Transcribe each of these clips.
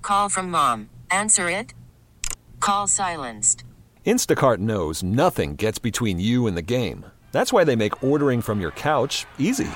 Call from mom. Answer it. Call silenced. Instacart knows nothing gets between you and the game. That's why they make ordering from your couch easy.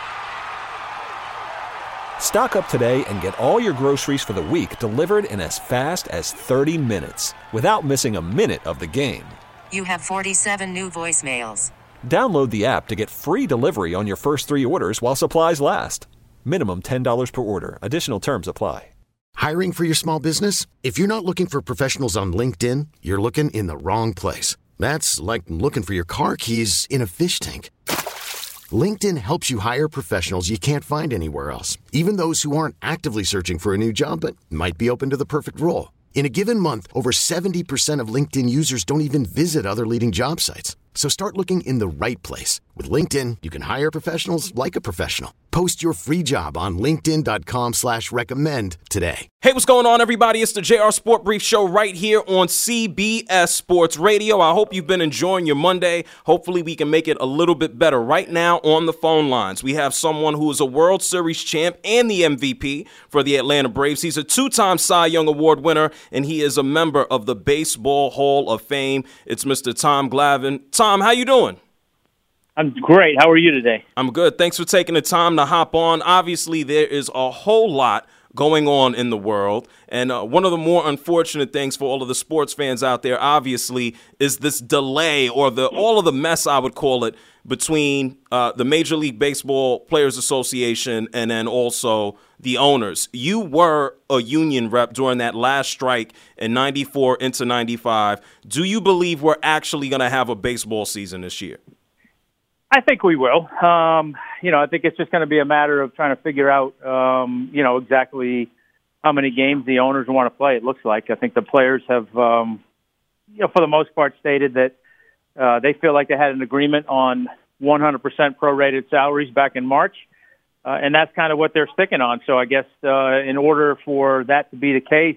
Stock up today and get all your groceries for the week delivered in as fast as 30 minutes without missing a minute of the game. You have 47 new voicemails. Download the app to get free delivery on your first 3 orders while supplies last. Minimum $10 per order. Additional terms apply. Hiring for your small business? If you're not looking for professionals on LinkedIn, you're looking in the wrong place. That's like looking for your car keys in a fish tank. LinkedIn helps you hire professionals you can't find anywhere else, even those who aren't actively searching for a new job but might be open to the perfect role. In a given month, over 70% of LinkedIn users don't even visit other leading job sites. So start looking in the right place. With LinkedIn, you can hire professionals like a professional. Post your free job on linkedin.com/recommend today. Hey, what's going on, everybody? It's the JR Sport Brief Show right here on CBS Sports Radio. I hope you've been enjoying your Monday. Hopefully we can make it a little bit better. Right now on the phone lines, we have someone who is a World Series champ and the MVP for the Atlanta Braves. He's a 2-time Cy Young Award winner, and he is a member of the Baseball Hall of Fame. It's Mr. Tom Glavine. Tom, how you doing? I'm great. How are you today? I'm good. Thanks for taking the time to hop on. Obviously, there is a whole lot going on in the world, and one of the more unfortunate things for all of the sports fans out there, obviously, is this delay or all of the mess, I would call it, between the Major League Baseball Players Association and then also the owners. You were a union rep during that last strike in 94 into 95. Do you believe we're actually going to have a baseball season this year? I think we will. I think it's just going to be a matter of trying to figure out, exactly how many games the owners want to play, it looks like. I think the players have, for the most part stated that they feel like they had an agreement on 100% prorated salaries back in March, and that's kind of what they're sticking on. So I guess in order for that to be the case,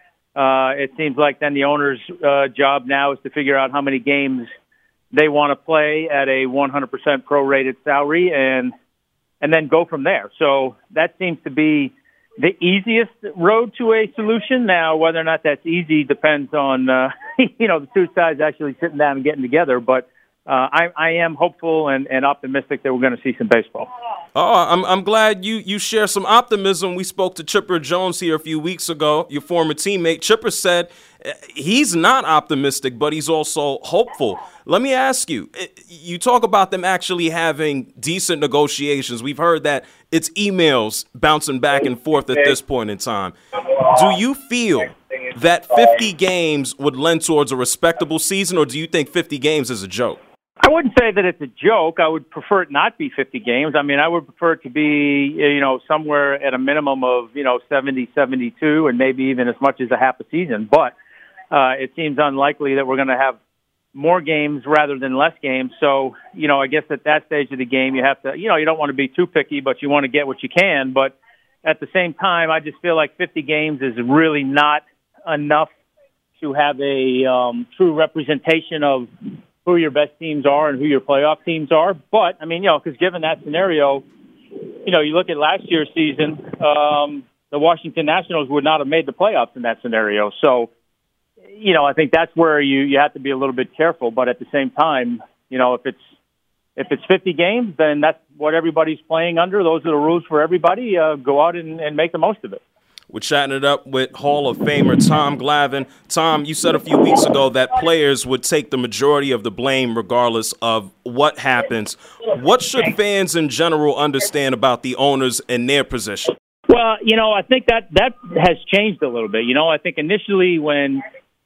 it seems like then the owner's job now is to figure out how many games they want to play at a 100% prorated salary and then go from there. So that seems to be the easiest road to a solution. Now, whether or not that's easy depends on, the two sides actually sitting down and getting together. But I am hopeful and optimistic that we're going to see some baseball. Oh, I'm glad you share some optimism. We spoke to Chipper Jones here a few weeks ago, your former teammate. Chipper said he's not optimistic, but he's also hopeful. Let me ask you, you talk about them actually having decent negotiations. We've heard that it's emails bouncing back and forth at this point in time. Do you feel that 50 games would lend towards a respectable season, or do you think 50 games is a joke? I wouldn't say that it's a joke. I would prefer it not be 50 games. I mean, I would prefer it to be, somewhere at a minimum of, 70, 72, and maybe even as much as a half a season. But it seems unlikely that we're going to have more games rather than less games. So, I guess at that stage of the game, you have to, you don't want to be too picky, but you want to get what you can. But at the same time, I just feel like 50 games is really not enough to have a true representation of who your best teams are and who your playoff teams are. But, because given that scenario, you look at last year's season, the Washington Nationals would not have made the playoffs in that scenario. So, I think that's where you have to be a little bit careful. But at the same time, if it's 50 games, then that's what everybody's playing under. Those are the rules for everybody. Go out and make the most of it. We're chatting it up with Hall of Famer Tom Glavine. Tom, you said a few weeks ago that players would take the majority of the blame regardless of what happens. What should fans in general understand about the owners and their position? Well, I think that has changed a little bit. I think initially when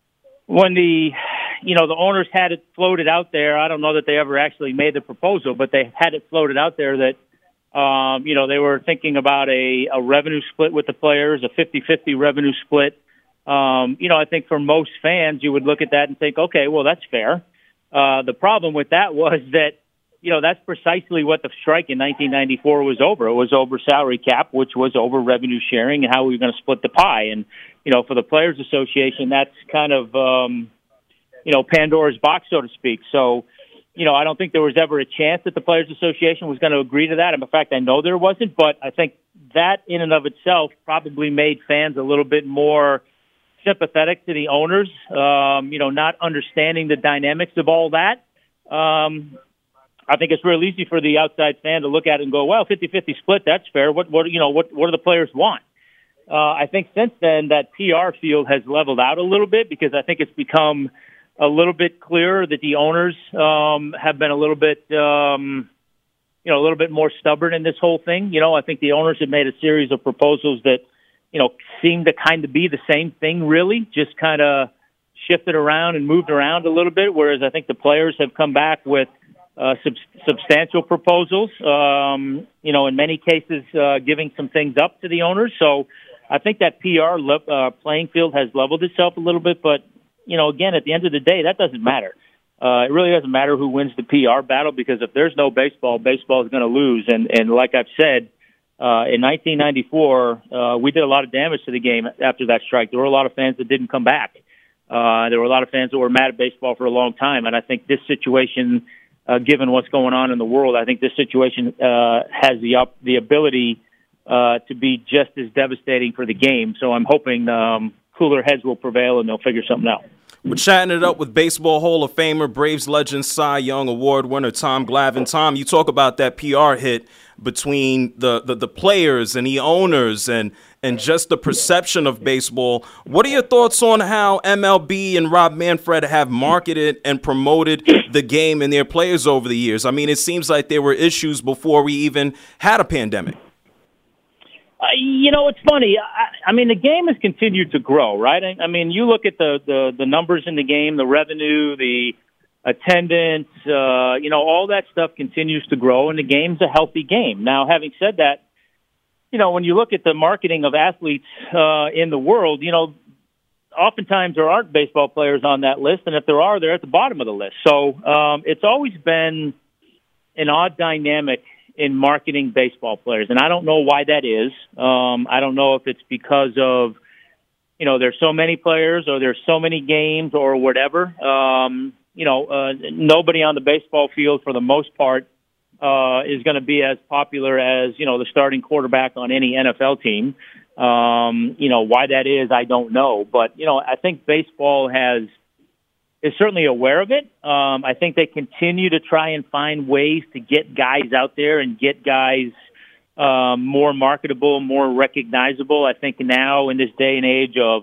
the owners had it floated out there, I don't know that they ever actually made the proposal, but they had it floated out there that they were thinking about a revenue split with the players, a 50-50 revenue split. I think for most fans, you would look at that and think, okay, well, that's fair. The problem with that was that, that's precisely what the strike in 1994 was over. It was over salary cap, which was over revenue sharing and how we were going to split the pie. And, for the Players Association, that's kind of, Pandora's box, so to speak. So, I don't think there was ever a chance that the Players Association was going to agree to that. In fact, I know there wasn't, but I think that in and of itself probably made fans a little bit more sympathetic to the owners, not understanding the dynamics of all that. I think it's real easy for the outside fan to look at it and go, well, 50-50 split, that's fair. What do the players want? I think since then that PR field has leveled out a little bit because I think it's become a little bit clearer that the owners have been a little bit more stubborn in this whole thing. I think the owners have made a series of proposals that, seem to kind of be the same thing, really, just kind of shifted around and moved around a little bit, whereas I think the players have come back with substantial proposals, in many cases giving some things up to the owners. So I think that PR playing field has leveled itself a little bit, but, again, at the end of the day, that doesn't matter. It really doesn't matter who wins the PR battle because if there's no baseball, baseball is going to lose. And like I've said, in 1994, we did a lot of damage to the game after that strike. There were a lot of fans that didn't come back. There were a lot of fans that were mad at baseball for a long time. And I think this situation, given what's going on in the world, I think this situation has the ability to be just as devastating for the game. So I'm hoping cooler heads will prevail and they'll figure something out. We're chatting it up with Baseball Hall of Famer, Braves legend, Cy Young Award winner Tom Glavine. Tom, you talk about that PR hit between the players and the owners and just the perception of baseball. What are your thoughts on how MLB and Rob Manfred have marketed and promoted the game and their players over the years? I mean, it seems like there were issues before we even had a pandemic. It's funny. I mean, the game has continued to grow, right? I mean, you look at the numbers in the game, the revenue, the attendance, all that stuff continues to grow, and the game's a healthy game. Now, having said that, when you look at the marketing of athletes in the world, oftentimes there aren't baseball players on that list, and if there are, they're at the bottom of the list. So it's always been an odd dynamic in marketing baseball players. And I don't know why that is. I don't know if it's because of, there's so many players or there's so many games or whatever. Nobody on the baseball field for the most part is going to be as popular as, the starting quarterback on any NFL team. Why that is, I don't know. But, I think baseball is certainly aware of it. I think they continue to try and find ways to get guys out there and get guys more marketable, more recognizable. I think now in this day and age of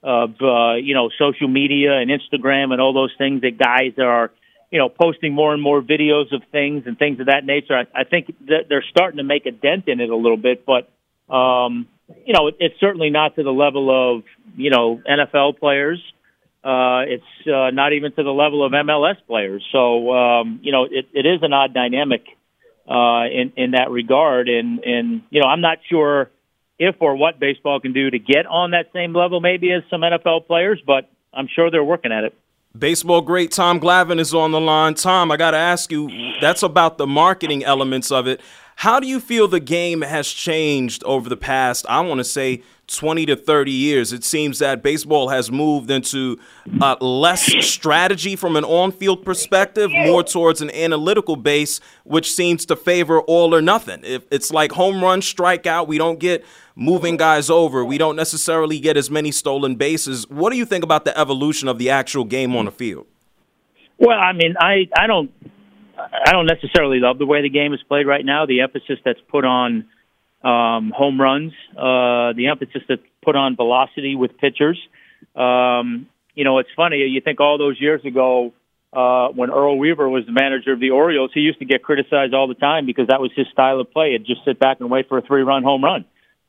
social media and Instagram and all those things that guys are, posting more and more videos of things and things of that nature. I think that they're starting to make a dent in it a little bit, but it's certainly not to the level of, NFL players. It's not even to the level of MLS players. So, it is an odd dynamic in that regard. And I'm not sure if or what baseball can do to get on that same level maybe as some NFL players, but I'm sure they're working at it. Baseball great Tom Glavine is on the line. Tom, I got to ask you, that's about the marketing elements of it. How do you feel the game has changed over the past, I want to say, 20 to 30 years? It seems that baseball has moved into less strategy from an on-field perspective, more towards an analytical base, which seems to favor all or nothing. If it's like home run, strikeout, we don't get moving guys over. We don't necessarily get as many stolen bases. What do you think about the evolution of the actual game on the field? Well, I mean, I don't necessarily love the way the game is played right now. The emphasis that's put on home runs, the emphasis that's put on velocity with pitchers. It's funny. You think all those years ago when Earl Weaver was the manager of the Orioles, he used to get criticized all the time because that was his style of play. He'd just sit back and wait for a 3-run home run.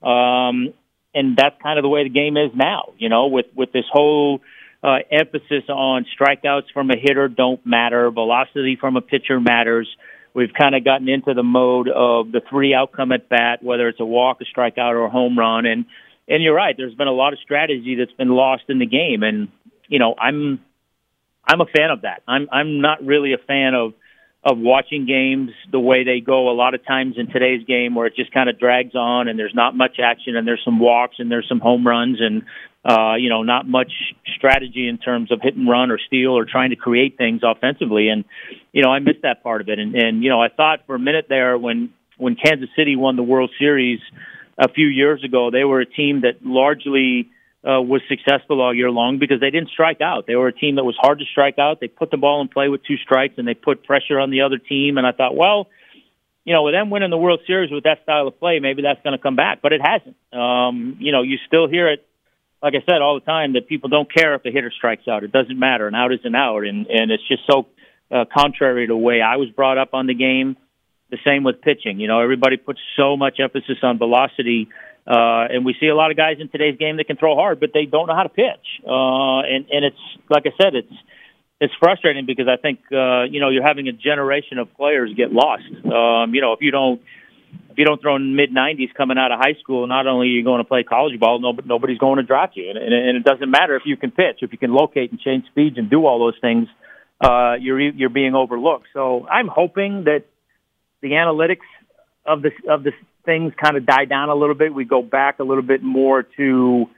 And that's kind of the way the game is now, with this whole emphasis on strikeouts from a hitter don't matter. Velocity from a pitcher matters. We've kind of gotten into the mode of the 3 outcome at bat, whether it's a walk, a strikeout, or a home run. And you're right. There's been a lot of strategy that's been lost in the game. And, I'm a fan of that. I'm not really a fan of watching games the way they go a lot of times in today's game, where it just kind of drags on and there's not much action and there's some walks and there's some home runs and, not much strategy in terms of hit and run or steal or trying to create things offensively. And, I missed that part of it. And I thought for a minute there when Kansas City won the World Series a few years ago, they were a team that largely was successful all year long because they didn't strike out. They were a team that was hard to strike out. They put the ball in play with 2 strikes, and they put pressure on the other team. And I thought, well, with them winning the World Series with that style of play, maybe that's going to come back. But it hasn't. You still hear it, like I said, all the time, that people don't care if the hitter strikes out. It doesn't matter. An out is an out. And it's just so contrary to the way I was brought up on the game. The same with pitching. Everybody puts so much emphasis on velocity. And we see a lot of guys in today's game that can throw hard, but they don't know how to pitch. And it's, like I said, it's frustrating because I think, you're having a generation of players get lost. If you don't throw in mid-90s coming out of high school, not only are you going to play college ball, nobody's going to draft you. And it doesn't matter if you can pitch, if you can locate and change speeds and do all those things, you're being overlooked. So I'm hoping that the analytics of this things kind of die down a little bit. We go back a little bit more to,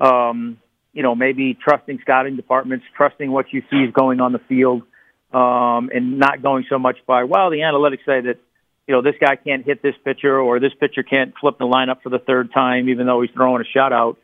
maybe trusting scouting departments, trusting what you see is going on the field, and not going so much by, well, the analytics say that, this guy can't hit this pitcher or this pitcher can't flip the lineup for the 3rd time, even though he's throwing a shutout.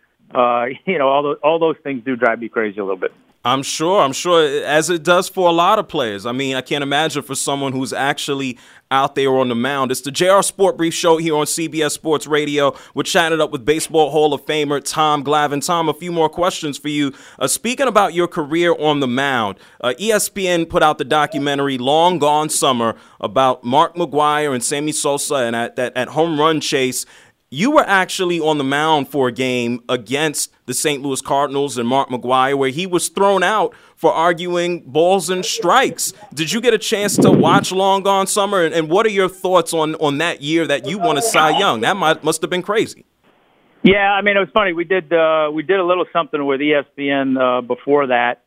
All those things do drive me crazy a little bit. I'm sure, as it does for a lot of players. I mean, I can't imagine for someone who's actually out there on the mound. It's the JR Sport Brief Show here on CBS Sports Radio. We're chatting up with Baseball Hall of Famer Tom Glavine. Tom, a few more questions for you. Speaking about your career on the mound, ESPN put out the documentary Long Gone Summer about Mark McGwire and Sammy Sosa and at home run chase. You were actually on the mound for a game against the St. Louis Cardinals and Mark McGwire where he was thrown out for arguing balls and strikes. Did you get a chance to watch Long Gone Summer? And what are your thoughts on that year that you won a Cy Young? That must have been crazy. Yeah, I mean, it was funny. We did a little something with ESPN before that.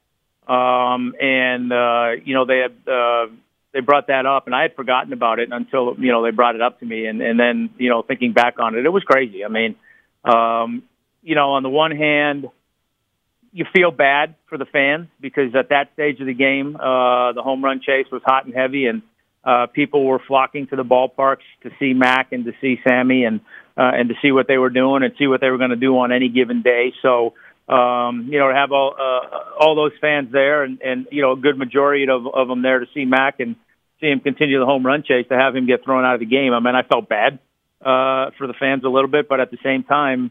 They brought that up, and I had forgotten about it until, they brought it up to me. And then, thinking back on it, it was crazy. I mean, on the one hand, you feel bad for the fans because at that stage of the game, the home run chase was hot and heavy, and people were flocking to the ballparks to see Mac and to see Sammy and to see what they were doing and see what they were going to do on any given day. So, to have all those fans there and a good majority of them there to see Mac and see him continue the home run chase, to have him get thrown out of the game. I mean, I felt bad for the fans a little bit, but at the same time,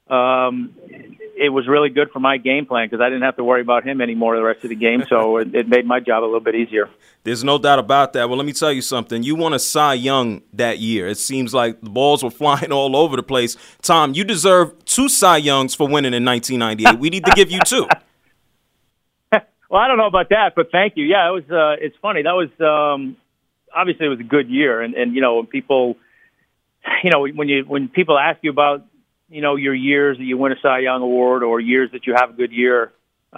it was really good for my game plan because I didn't have to worry about him anymore the rest of the game, so it made my job a little bit easier. There's no doubt about that. Well, let me tell you something. You won a Cy Young that year. It seems like the balls were flying all over the place. Tom, you deserve 2 Cy Youngs for winning in 1998. We need to give you 2. Well, I don't know about that, but thank you. Yeah, it was. It's funny. That was obviously it was a good year, and when people, when people ask you about your years that you win a Cy Young award or years that you have a good year,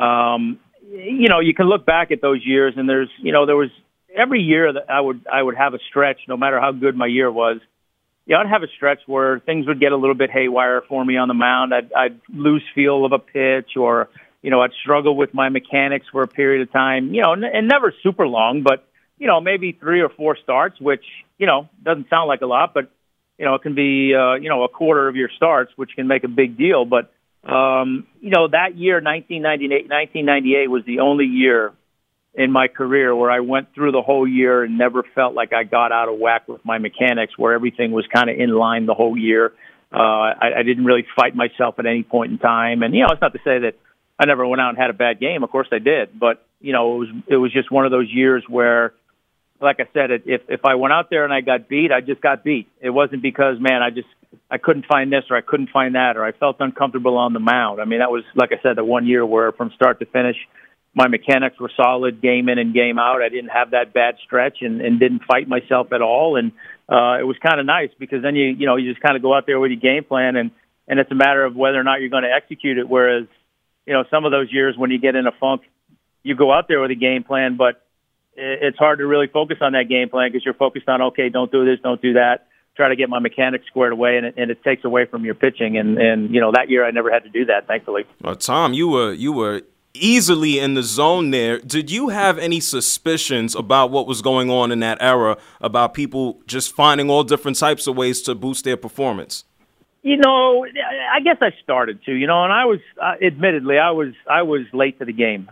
you can look back at those years, and there was every year that I would have a stretch, no matter how good my year was. I'd have a stretch where things would get a little bit haywire for me on the mound. I'd lose feel of a pitch, or I'd struggle with my mechanics for a period of time. And never super long, but maybe 3 or 4 starts, which doesn't sound like a lot, but it can be a quarter of your starts, which can make a big deal. But that year, 1998 was the only year in my career where I went through the whole year and never felt like I got out of whack with my mechanics, where everything was kind of in line the whole year. I didn't really fight myself at any point in time. And, it's not to say that I never went out and had a bad game. Of course I did. But, it was just one of those years where, like I said, if I went out there and I got beat, I just got beat. It wasn't because, man, I couldn't find this or I couldn't find that or I felt uncomfortable on the mound. I mean, that was, like I said, the one year where from start to finish, my mechanics were solid game in and game out. I didn't have that bad stretch and didn't fight myself at all. And it was kind of nice because then you just kind of go out there with your game plan and it's a matter of whether or not you're going to execute it. Whereas, some of those years when you get in a funk, you go out there with a game plan, but it's hard to really focus on that game plan because you're focused on, okay, don't do this, don't do that. Try to get my mechanics squared away, and it takes away from your pitching. And that year I never had to do that, thankfully. Well, Tom, you were easily in the zone there. Did you have any suspicions about what was going on in that era, about people just finding all different types of ways to boost their performance? I guess I started to, and I was, admittedly, I was late to the game.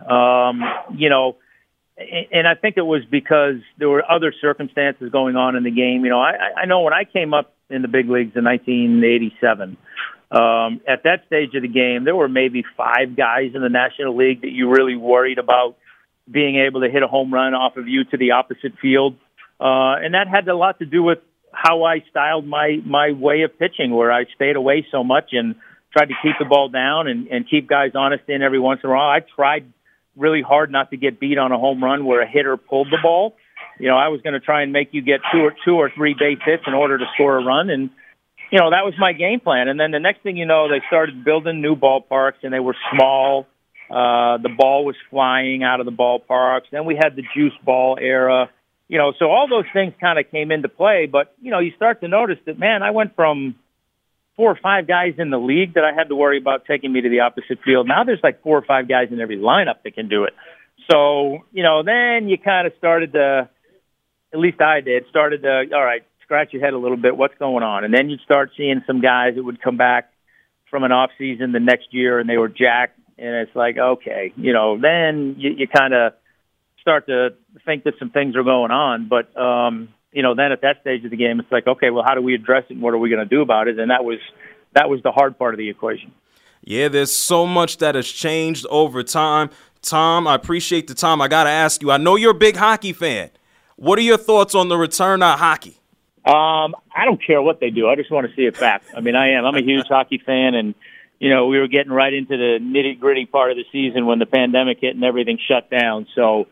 And I think it was because there were other circumstances going on in the game. I know when I came up in the big leagues in 1987, at that stage of the game, there were maybe 5 guys in the National League that you really worried about being able to hit a home run off of you to the opposite field. And that had a lot to do with how I styled my way of pitching, where I stayed away so much and tried to keep the ball down and keep guys honest in every once in a while. I tried really hard not to get beat on a home run where a hitter pulled the ball. I was going to try and make you get 2 or 3 base hits in order to score a run. And, that was my game plan. And then the next thing you know, they started building new ballparks, and they were small. The ball was flying out of the ballparks. Then we had the juice ball era. So all those things kind of came into play. But, you start to notice that, man, I went from 4 or 5 guys in the league that I had to worry about taking me to the opposite field. Now there's like 4 or 5 guys in every lineup that can do it. So, then you kind of started to, at least I did, all right, scratch your head a little bit, what's going on? And then you'd start seeing some guys that would come back from an off season the next year and they were jacked. And it's like, okay, then you kind of start to think that some things are going on. But, then at that stage of the game, it's like, okay, well, how do we address it and what are we going to do about it? And that was the hard part of the equation. Yeah, there's so much that has changed over time. Tom, I appreciate the time. I got to ask you, I know you're a big hockey fan. What are your thoughts on the return of hockey? I don't care what they do. I just want to see it back. I mean, I am. I'm a huge hockey fan, and, we were getting right into the nitty-gritty part of the season when the pandemic hit and everything shut down. So,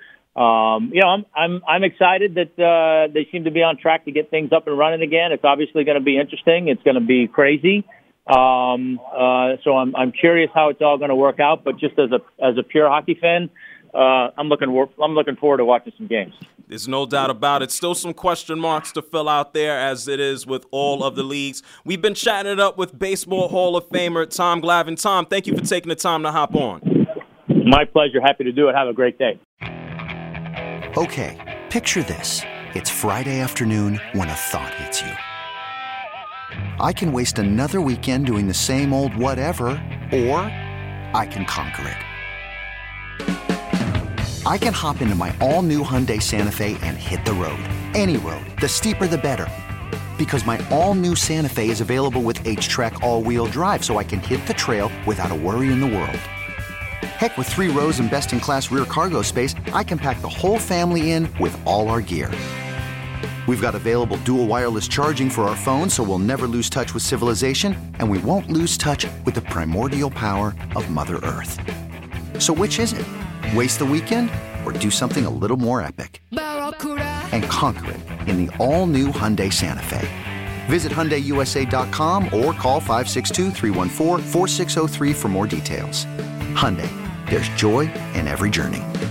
I'm excited that they seem to be on track to get things up and running again. It's obviously going to be interesting. It's going to be crazy. So I'm curious how it's all going to work out. But just as a pure hockey fan, I'm looking forward to watching some games. There's no doubt about it. Still some question marks to fill out there, as it is with all of the leagues. We've been chatting it up with Baseball Hall of Famer Tom Glavine. Tom, thank you for taking the time to hop on. My pleasure. Happy to do it. Have a great day. Okay, picture this. It's Friday afternoon when a thought hits you. I can waste another weekend doing the same old whatever, or I can conquer it. I can hop into my all-new Hyundai Santa Fe and hit the road. Any road. The steeper, the better. Because my all-new Santa Fe is available with H-Track all-wheel drive, so I can hit the trail without a worry in the world. Heck, with 3 rows and best-in-class rear cargo space, I can pack the whole family in with all our gear. We've got available dual wireless charging for our phones, so we'll never lose touch with civilization, and we won't lose touch with the primordial power of Mother Earth. So which is it? Waste the weekend or do something a little more epic? And conquer it in the all-new Hyundai Santa Fe. Visit HyundaiUSA.com or call 562-314-4603 for more details. Hyundai, there's joy in every journey.